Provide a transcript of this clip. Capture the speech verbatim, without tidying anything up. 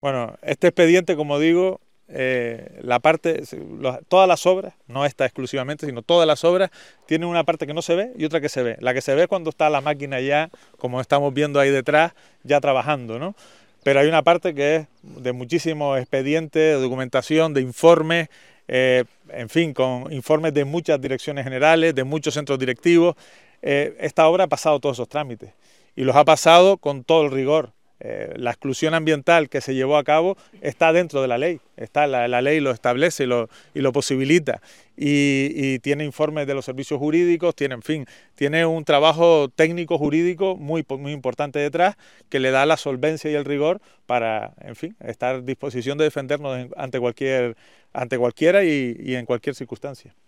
Bueno, este expediente, como digo, eh, la parte, los, todas las obras, no esta exclusivamente, sino todas las obras, tienen una parte que no se ve y otra que se ve. La que se ve es cuando está la máquina ya, como estamos viendo ahí detrás, ya trabajando, ¿no? Pero hay una parte que es de muchísimos expedientes, de documentación, de informes, eh, en fin, con informes de muchas direcciones generales, de muchos centros directivos. Eh, esta obra ha pasado todos esos trámites y los ha pasado con todo el rigor. Eh, la exclusión ambiental que se llevó a cabo está dentro de la ley, está la, la ley lo establece y lo, y lo posibilita, y, y tiene informes de los servicios jurídicos, tiene, en fin, tiene un trabajo técnico jurídico muy, muy importante detrás que le da la solvencia y el rigor para, en fin, estar a disposición de defendernos ante cualquier, ante cualquiera y, y en cualquier circunstancia.